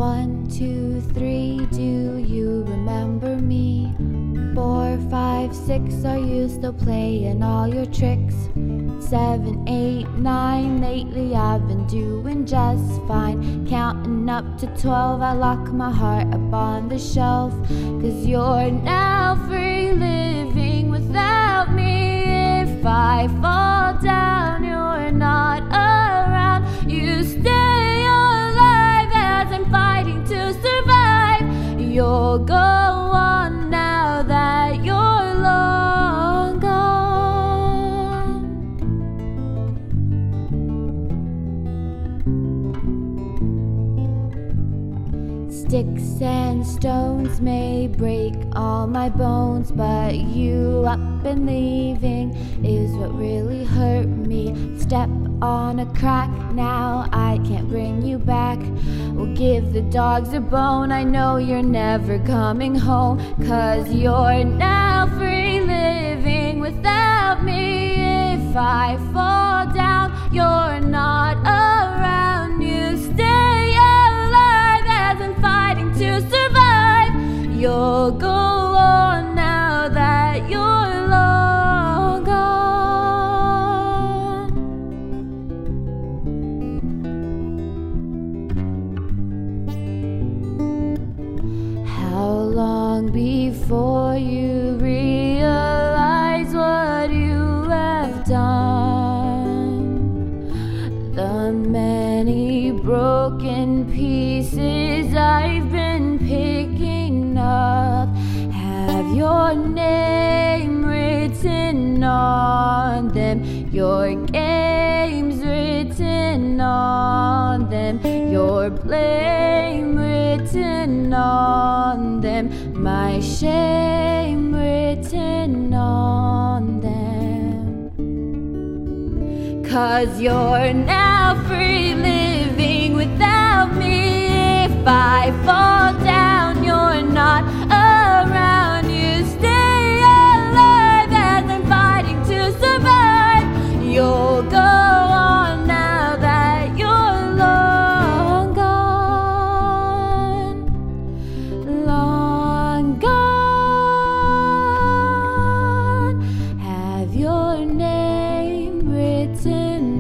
1, 2, 3, do you remember me? 4, 5, 6, are you still playing all your tricks? 7, 8, 9, lately I've been doing just fine. Counting up to 12, I lock my heart up on the shelf. 'Cause you're now free living without me. If I fall down, you're not around. You stay alive as I'm fighting to survive. You'll go on now that you're long gone. Sticks and stones may break all my bones, but you up and leaving is what really hurt me. Step on a crack, now I can't bring you back. We'll give the dogs a bone, I know you're never coming home. 'Cause you're now free living without me. If I fall down, you're not around. You stay alive as I'm fighting to survive. You'll go on now that you're long gone. How long before you realize what you have done? The many broken pieces I've been picking up have your name written on them, your games written on them, your blame written on them, my shame written on them. 'Cause you're now free living without me. If I fall down, you're not around. You stay alive as I'm fighting to survive. You'll go on now that you're long gone. Long gone. Have your name written